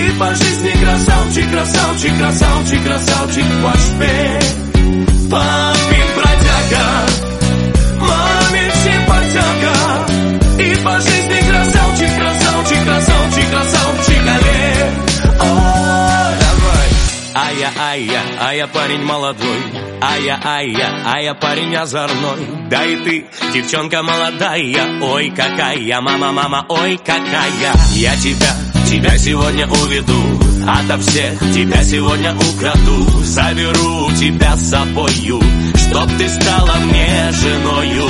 И по жизни красавчик, красавчик, красавчик, красавчик ваш пень. Папин бродяга, мамин симпатяга. И по жизни красавчик, красавчик, красавчик, красавчик Олег. Ой, давай. А я парень молодой. А я парень озорной. Да и ты, девчонка молодая. Ой, какая, мама, ой, какая. Я тебя сегодня уведу. Ото всех тебя сегодня украду. Заберу тебя с собою, чтоб ты стала мне женою.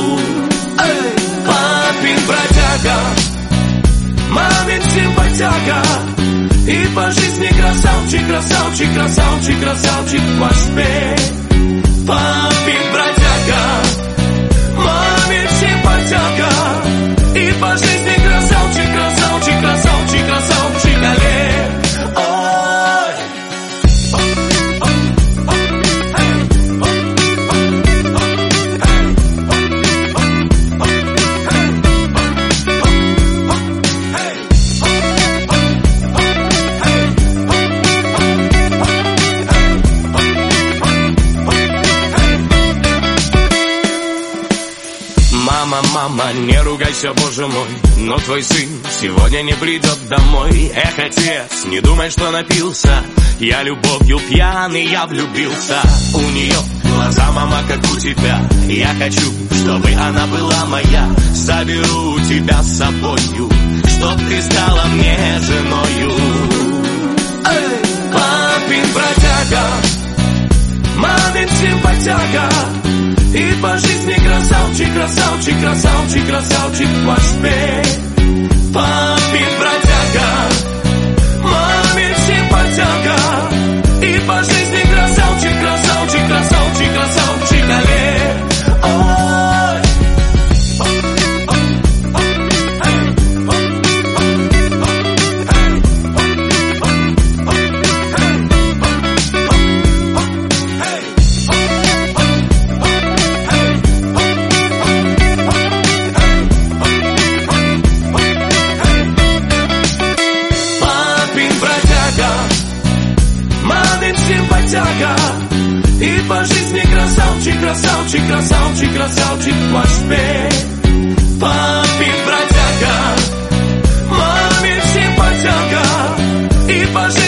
Папин бродяга, мамин симпатяга. И по жизни красавчик, красавчик, красавчик, красавчик ваш пень. Папин бродяга, мамин симпатяга. И по жизни красавчик, красавчик, красавчик, красавчик Олег. Мама, не ругайся, боже мой, но твой сын сегодня не придет домой. Эх, отец, не думай, что напился. Я любовью пьяный, я влюбился. У нее глаза, мама, как у тебя. Я хочу, чтобы она была моя. Заберу тебя с собою, чтоб ты стала мне женою. Папин бродяга, мамин симпатяга. И по жизни красавчик, красавчик, красавчик, красавчик ваш пень. Папин бродяга, мамин симпатяга. И по жизни красавчик, красавчик, красавчик, красавчик Олег. И по жизни красавчик, красавчик, красавчик, красавчик ваш пень. Папин бродяга, мамин симпатяга. И по жизни